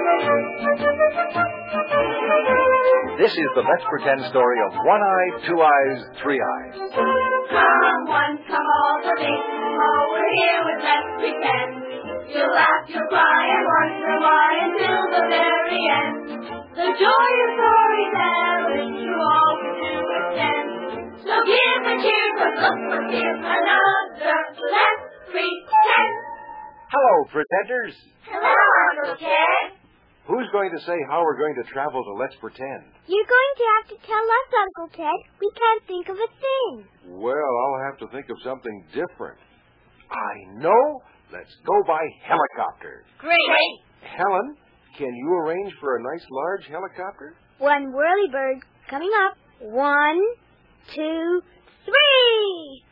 This is the Let's Pretend story of One Eye, Two Eyes, Three Eyes. Come one, come all, the big over here with Let's Pretend. You'll laugh, you'll cry, and wonder why until the very end. The joy of storytelling you always do attend. So give a cheer, 'cause look what's here, another Let's Pretend. Hello, pretenders. Hello, Uncle Ted. Who's going to say how we're going to travel to Let's Pretend? You're going to have to tell us, Uncle Ted. We can't think of a thing. Well, I'll have to think of something different. I know. Let's go by helicopter. Great. Helen, can you arrange for a nice large helicopter? One whirlybird coming up. 1, 2, 3.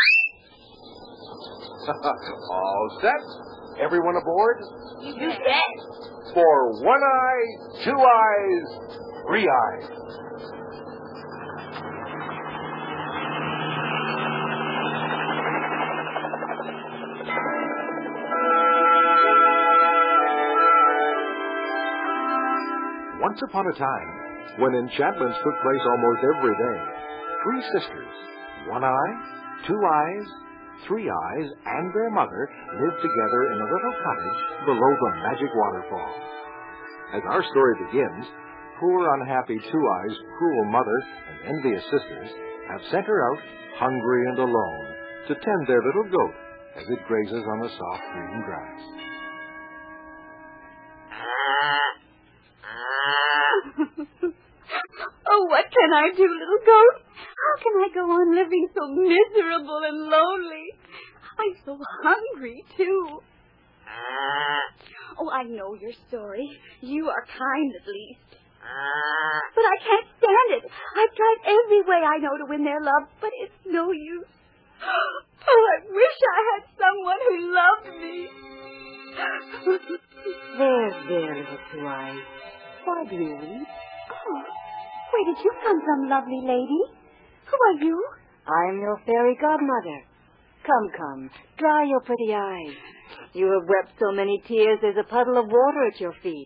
All set? Everyone aboard? You bet. For One Eye, Two Eyes, Three Eyes. Once upon a time, when enchantments took place almost every day, 3 sisters, One Eye, Two Eyes, Three Eyes, and their mother lived together in a little cottage below the magic waterfall. As our story begins, poor unhappy Two Eyes' cruel mother and envious sisters have sent her out, hungry and alone, to tend their little goat as it grazes on the soft green grass. Oh, what can I do, little goat? How can I go on living so miserable and lonely? I'm so hungry, too. Oh, I know you're sorry. You are kind, at least. But I can't stand it. I've tried every way I know to win their love, but it's no use. Oh, I wish I had someone who loved me. There, little Two Eyes. Why do you weep? Oh, where did you come from, lovely lady? Who are you? I'm your fairy godmother. Come, dry your pretty eyes. You have wept so many tears there's a puddle of water at your feet.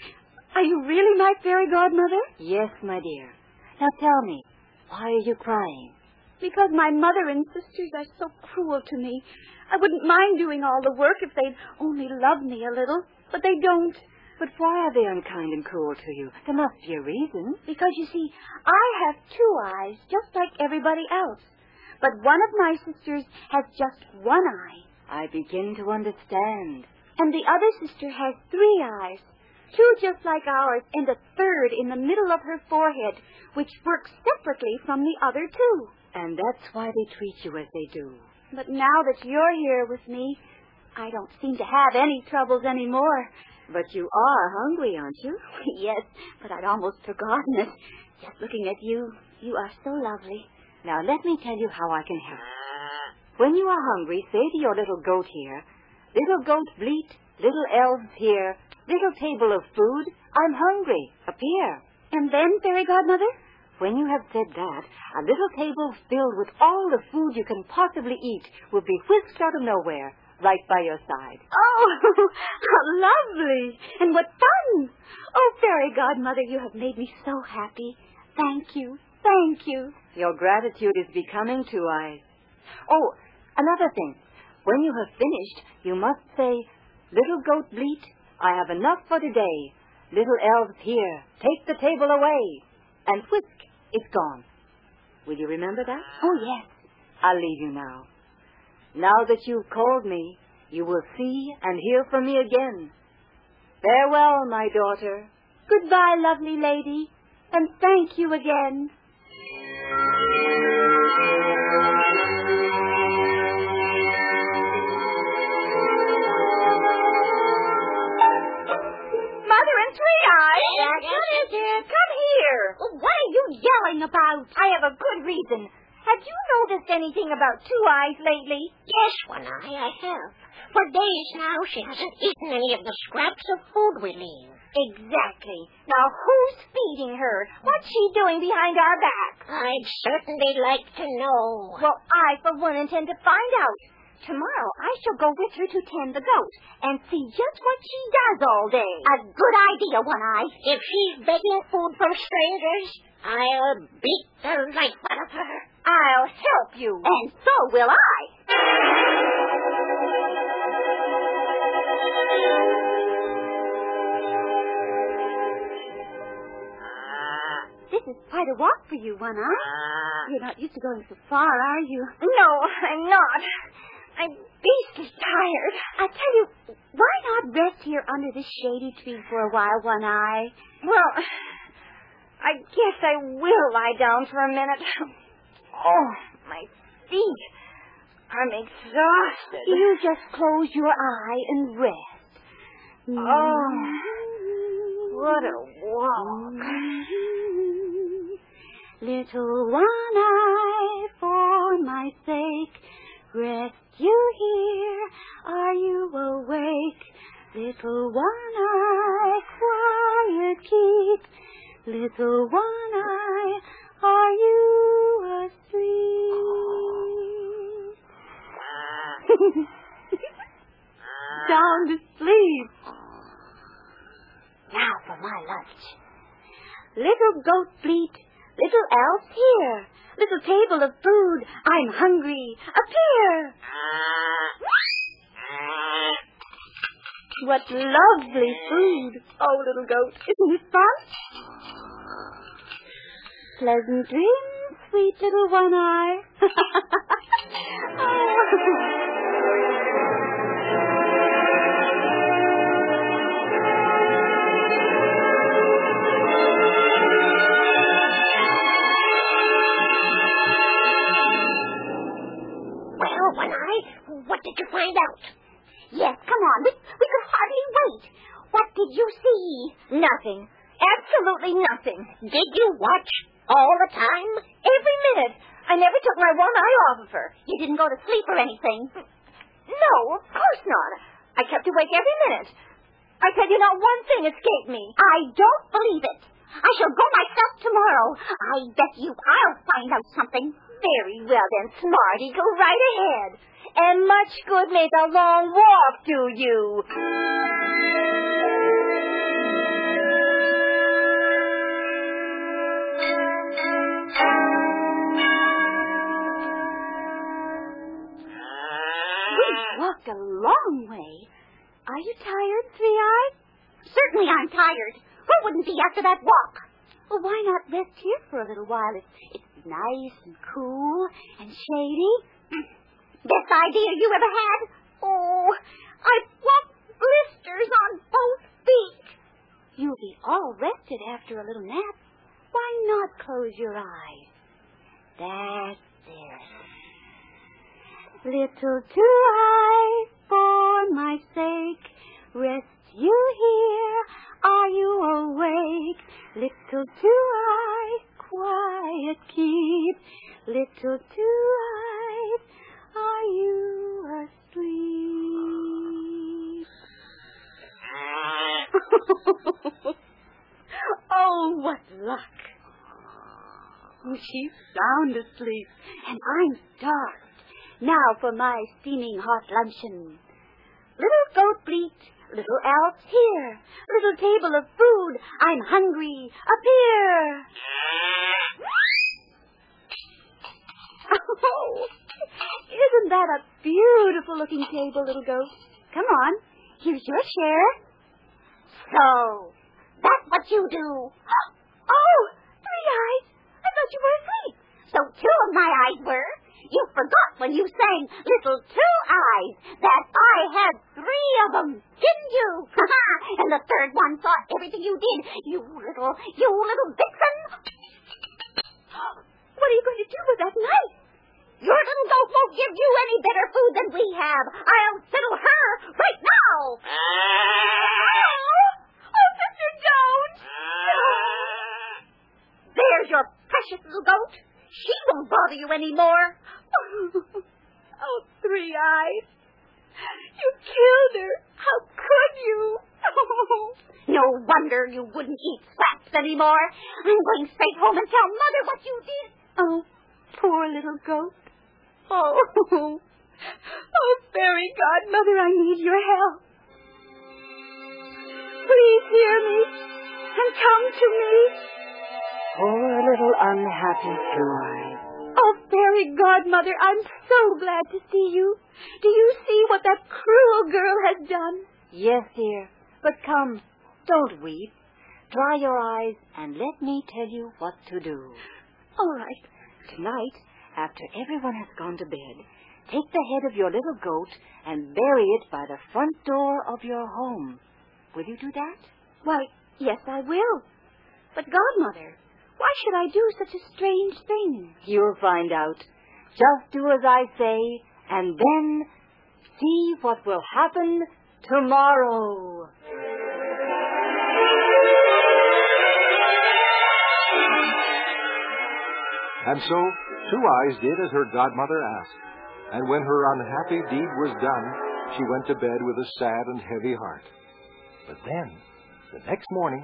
Are you really my fairy godmother? Yes, my dear. Now tell me, why are you crying? Because my mother and sisters are so cruel to me. I wouldn't mind doing all the work if they'd only love me a little, but they don't. But why are they unkind and cruel to you? There must be a reason. Because, you see, I have 2 eyes, just like everybody else. But one of my sisters has just 1 eye. I begin to understand. And the other sister has 3 eyes. 2 just like ours, and a 3rd in the middle of her forehead, which works separately from the other 2. And that's why they treat you as they do. But now that you're here with me, I don't seem to have any troubles anymore. But you are hungry, aren't you? Yes, but I'd almost forgotten it. Just looking at you, you are so lovely. Now, let me tell you how I can help. When you are hungry, say to your little goat here, "Little goat bleat, little elves here, little table of food, I'm hungry, appear." And then, fairy godmother? When you have said that, a little table filled with all the food you can possibly eat will be whisked out of nowhere, right by your side. Oh, how lovely! And what fun! Oh, fairy godmother, you have made me so happy. Thank you. Your gratitude is becoming, Two Eyes. Oh, another thing. When you have finished, you must say, "Little goat bleat, I have enough for today. Little elves here, take the table away." And whisk, it's gone. Will you remember that? Oh, yes. I'll leave you now. Now that you've called me, you will see and hear from me again. Farewell, my daughter. Goodbye, lovely lady, and thank you again. Mother and Three Eyes! Come here! Well, what are you yelling about? I have a good reason. Have you noticed anything about Two Eyes lately? Yes, One Eye, I have. For days now, she hasn't eaten any of the scraps of food we leave. Exactly. Now, who's feeding her? What's she doing behind our back? I'd certainly like to know. Well, I, for one, intend to find out. Tomorrow I shall go with her to tend the goat and see just what she does all day. A good idea, One-Eye. If she's begging food from strangers, I'll beat the life out of her. I'll help you. And so will I. This is quite a walk for you, One-Eye. You're not used to going so far, are you? No, I'm not. I'm beastly tired. I tell you, why not rest here under this shady tree for a while, One-Eye? Well, I guess I will lie down for a minute. Oh, my feet. I'm exhausted. You just close your eye and rest. Oh, what a walk. Little One-Eye, for my sake, rest you here. Are you awake? Little One-Eye, quiet keep. Little One-Eye, are you asleep? Sound asleep. Now for my lunch. Little goat bleat, little elf here. Little table of food, I'm hungry. Appear. What lovely food. Oh, little goat, isn't it fun? Pleasant dreams, sweet little One-Eye. Well, One-Eye, what did you find out? Yes, come on. We could hardly wait. What did you see? Nothing. Absolutely nothing. Did you watch all the time? Every minute. I never took my one eye off of her. You didn't go to sleep or anything? No, of course not. I kept awake every minute. I tell you, not one thing escaped me. I don't believe it. I shall go myself tomorrow. I bet you I'll find out something. Very well then, Smarty, go right ahead. And much good may the long walk do you. We've walked a long way. Are you tired, Three-Eyes? Certainly I'm tired. Who wouldn't be after that walk? Well, why not rest here for a little while? It's nice and cool and shady. Best idea you ever had? Oh, I've walked blisters on both feet. You'll be all rested after a little nap. Why not close your eyes? That's it. Little Two-Eyes, for my sake, rest you here. Are you awake? Little Two-Eyes, quiet keep. Little Two-Eyes, are you asleep? Oh, what luck. She's sound asleep, and I'm starved. Now for my steaming hot luncheon. Little goat bleat, little elf here. Little table of food, I'm hungry. Appear. Oh, isn't that a beautiful-looking table, little goat? Come on, here's your share. So, that's what you do. Oh, Three-Eyes, I thought you were asleep. So two of my eyes were. You forgot when you sang Little Two-Eyes that I had three of them, didn't you? And the third one saw everything you did. You little vixen. What are you going to do with that knife? Your little goat won't give you any better food than we have. I'll settle her right now. Oh, Sister, don't. There's your precious little goat. She won't bother you anymore. Oh, Three-Eyes. You killed her. How could you? No wonder you wouldn't eat scraps anymore. I'm going straight home and tell Mother what you did. Oh, poor little goat. Oh, Oh, fairy godmother, I need your help. Please hear me and come to me. Poor little unhappy Two Eyes. Oh, fairy godmother, I'm so glad to see you. Do you see what that cruel girl has done? Yes, dear. But come, don't weep. Dry your eyes and let me tell you what to do. All right. Tonight, after everyone has gone to bed, take the head of your little goat and bury it by the front door of your home. Will you do that? Why, yes, I will. But, godmother, why should I do such a strange thing? You'll find out. Just do as I say, and then see what will happen tomorrow. And so Two Eyes did as her godmother asked, and when her unhappy deed was done, she went to bed with a sad and heavy heart. But then, the next morning...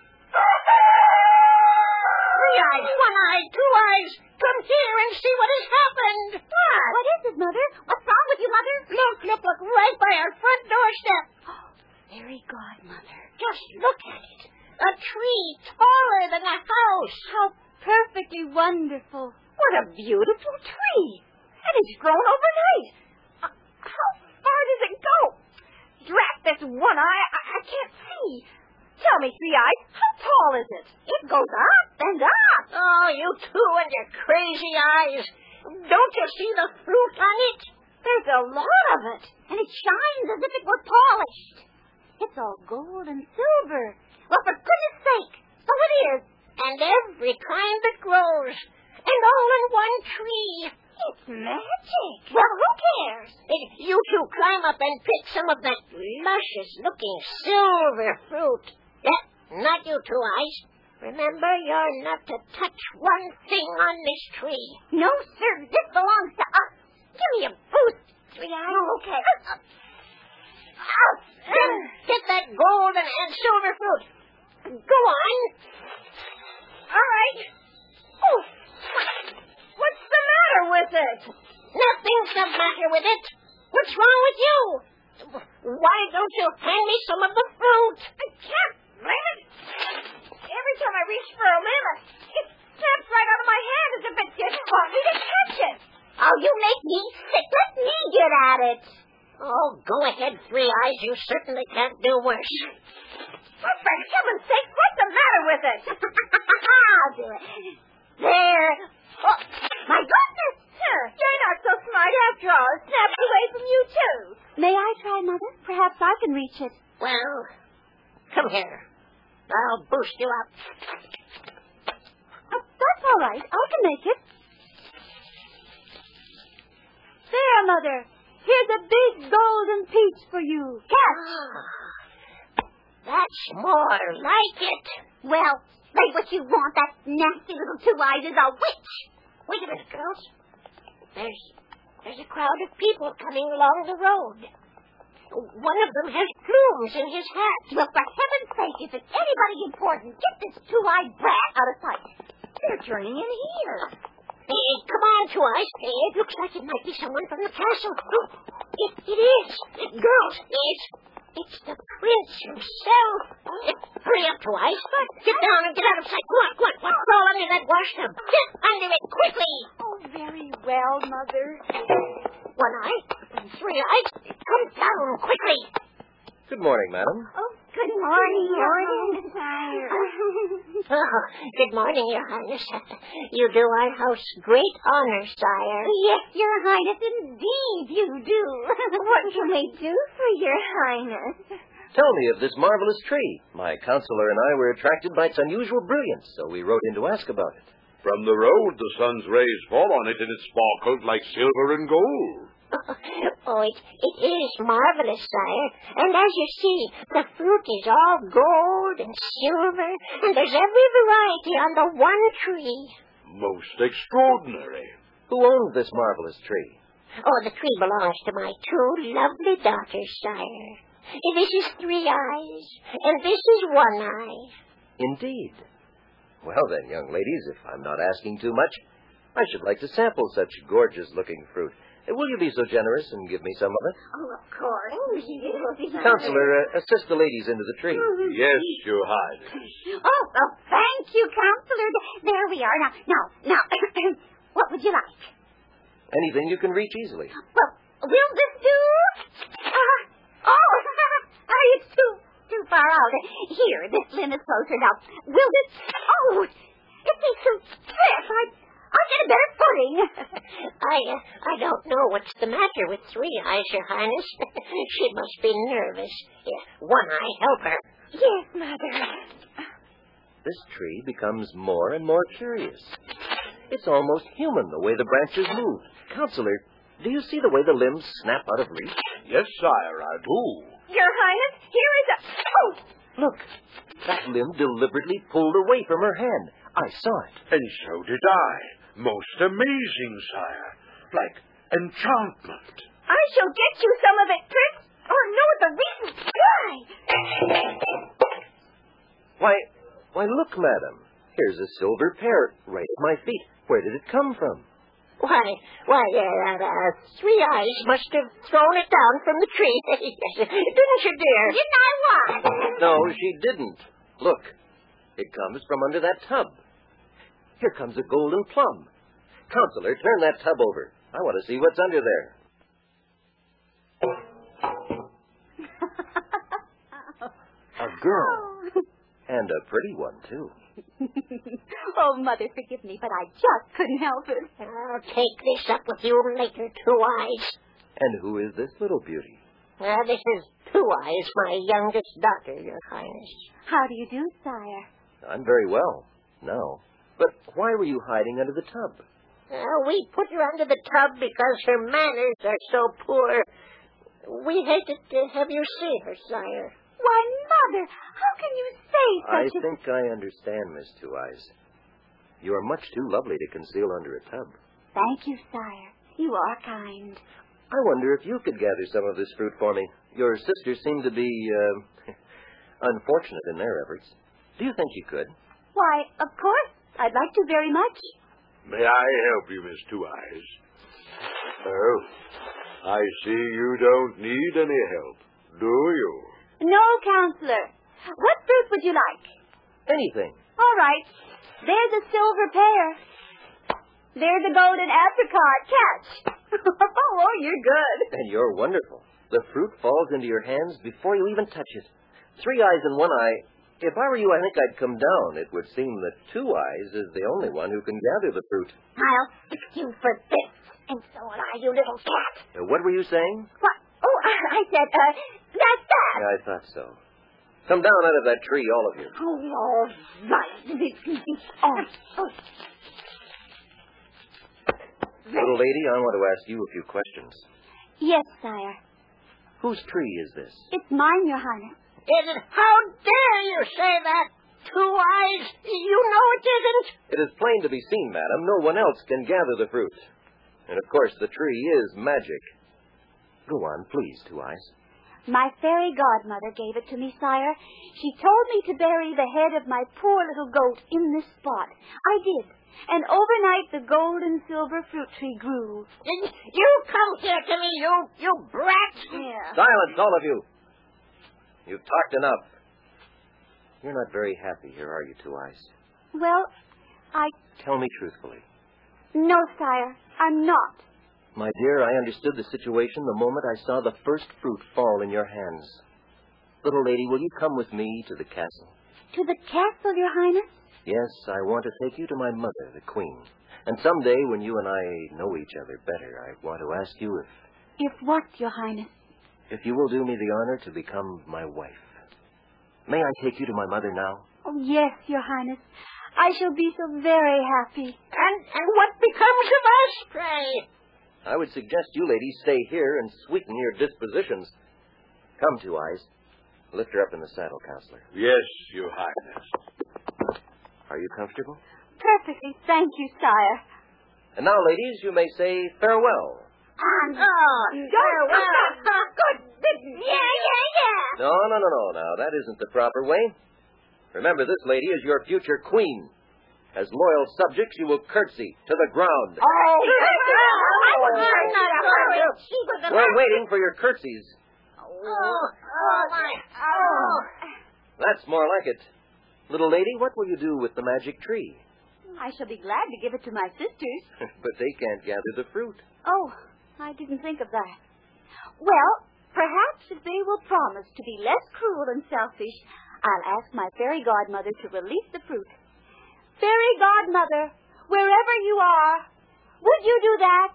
Three Eyes, One Eye, Two Eyes, come here and see what has happened. What is it, Mother? What's wrong with you, Mother? Look, right by our front doorstep. Oh, fairy godmother. Just look at it. A tree taller than a house. How perfectly wonderful. What a beautiful tree. And it's grown overnight. How far does it go? Drat this One Eye. I can't see. Tell me, Three Eyes, how tall is it? It goes up and up. Oh, you two and your crazy eyes. Don't you see the fruit on it? There's a lot of it, and it shines as if it were polished. It's all gold and silver. Well, for goodness sake, so it is. And every kind that grows. And all in one tree. It's magic. Well, who cares? You two climb up and pick some of that luscious-looking silver fruit. Not you, Two Eyes. Remember, you're not to touch one thing on this tree. No, sir. This belongs to us. Give me a boost, Three Eyes. Oh, okay. Then get that golden and silver fruit. Go on. All right. Oh, what's the matter with it? Nothing's the matter with it. What's wrong with you? Why don't you hand me some of the fruit? I can't, Lemon. Every time I reach for a lemon, it snaps right out of my hand as if it didn't want me to catch it. Oh, you make me sick. Let me get at it. Oh, go ahead, Three Eyes. You certainly can't do worse. Oh, for heaven's sake, what's the matter with it? I'll do it. There. Oh, my goodness. You're not so smart after all. It snapped away from you, too. May I try, Mother? Perhaps I can reach it. Well, come here. I'll boost you up. Oh, that's all right. I can make it. There, Mother. Here's a big golden peach for you. Catch. That's more like it. Well, say what you want. That nasty little Two Eyes is a witch. Wait a minute, girls. There's a crowd of people coming along the road. One of them has plumes in his hat. Well, for heaven's sake, if it's anybody important, get this Two-Eyed brat out of sight. They're turning in here. Hey, come on, Two Eyes. It looks like it might be someone from the castle. It is. Girls, it's the prince himself. Hurry up, Two Eyes. Get down and get out of sight. Come on. Crawl under that washtub. Get under it quickly. Oh, very well, Mother. One Eye, Three Eyes, come down quickly. Good morning, madam. Oh, good morning, Good morning, Your Highness. You do our house great honor, sire. Yes, Your Highness, indeed you do. What can we do for Your Highness? Tell me of this marvelous tree. My counselor and I were attracted by its unusual brilliance, so we wrote in to ask about it. From the road, the sun's rays fall on it, and it sparkles like silver and gold. Oh, it is marvelous, sire. And as you see, the fruit is all gold and silver, and there's every variety on the one tree. Most extraordinary. Who owns this marvelous tree? Oh, the tree belongs to my two lovely daughters, sire. This is Three Eyes, and this is One Eye. Indeed. Well then, young ladies, if I'm not asking too much, I should like to sample such gorgeous-looking fruit. Will you be so generous and give me some of it? Oh, of course. Counselor, assist the ladies into the tree. Yes, Your Highness. Oh, well, thank you, Counselor. There we are. Now, what would you like? Anything you can reach easily. Well, will this do? It's too far out. Here, this limb is closer now. Will this? Oh, it makes too stiff. I'll get a better footing. I don't know what's the matter with Three Eyes, Your Highness. She must be nervous. One Eye, help her. Yes, Mother. This tree becomes more and more curious. It's almost human, the way the branches move. Counselor, do you see the way the limbs snap out of reach? Yes, sire, I do. Your Highness, here is a... Oh! Look, that limb deliberately pulled away from her hand. I saw it. And so did I. Most amazing, sire. Like enchantment. I shall get you some of it, Prince, or know the reason why. Why, look, madam. Here's a silver pear right at my feet. Where did it come from? Three Eyes must have thrown it down from the tree. Didn't you, dear? Didn't I what? No, she didn't. Look, it comes from under that tub. Here comes a golden plum. Counselor, turn that tub over. I want to see what's under there. A girl. And a pretty one, too. Oh, Mother, forgive me, but I just couldn't help it. I'll take this up with you later, Two Eyes. And who is this little beauty? This is Two Eyes, my youngest daughter, Your Highness. How do you do, sire? I'm very well, now. But why were you hiding under the tub? We put her under the tub because her manners are so poor. We hated to have you see her, sire. Why, Mother, how can you say I such think I understand, Miss Two Eyes. You are much too lovely to conceal under a tub. Thank you, sire. You are kind. I wonder if you could gather some of this fruit for me. Your sisters seem to be, unfortunate in their efforts. Do you think you could? Why, of course. I'd like to very much. May I help you, Miss Two Eyes? Oh, I see you don't need any help, do you? No, Counselor. What fruit would you like? Anything. All right. There's a silver pear. There's a golden apricot. Catch. Oh, you're good. And you're wonderful. The fruit falls into your hands before you even touch it. Three Eyes and One Eye. If I were you, I think I'd come down. It would seem that Two Eyes is the only one who can gather the fruit. I'll fix you for this. And so will I, you little cat. What were you saying? What? Oh, I said, that's that. I thought so. Come down out of that tree, all of you. Oh, all right. Oh. Little lady, I want to ask you a few questions. Yes, sire. Whose tree is this? It's mine, Your Highness. How dare you say that, Two Eyes? You know it isn't. It is plain to be seen, madam. No one else can gather the fruit. And, of course, the tree is magic. Go on, please, Two Eyes. My fairy godmother gave it to me, sire. She told me to bury the head of my poor little goat in this spot. I did. And overnight the gold and silver fruit tree grew. You come here to me, you brat. Yeah. Silence, all of you. You've talked enough. You're not very happy here, are you, Two Eyes? Well, Tell me truthfully. No, sire, I'm not. My dear, I understood the situation the moment I saw the first fruit fall in your hands. Little lady, will you come with me to the castle? To the castle, Your Highness? Yes, I want to take you to my mother, the Queen. And someday, when you and I know each other better, I want to ask you If what, Your Highness? if you will do me the honor to become my wife. May I take you to my mother now? Oh, yes, Your Highness. I shall be so very happy. And what becomes of us, pray? I would suggest you ladies stay here and sweeten your dispositions. Come, Two Eyes. Lift her up in the saddle, Counselor. Yes, Your Highness. Are you comfortable? Perfectly, thank you, sire. And now, ladies, you may say farewell. Farewell. Good. Yeah. No. Now, that isn't the proper way. Remember, this lady is your future queen. As loyal subjects, you will curtsy to the ground. Oh, I was not a hurry. She was the We're waiting for your curtsies. That's more like it. Little lady, what will you do with the magic tree? I shall be glad to give it to my sisters. But they can't gather the fruit. Oh, I didn't think of that. Well, perhaps if they will promise to be less cruel and selfish, I'll ask my fairy godmother to release the fruit. Fairy godmother, wherever you are, would you do that?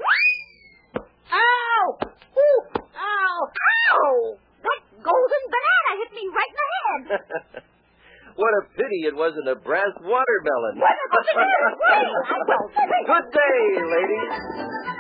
Ow! Ooh! Ow! Ow! That golden banana hit me right in the head. What a pity it wasn't a brass watermelon. What a banana! Good day, ladies.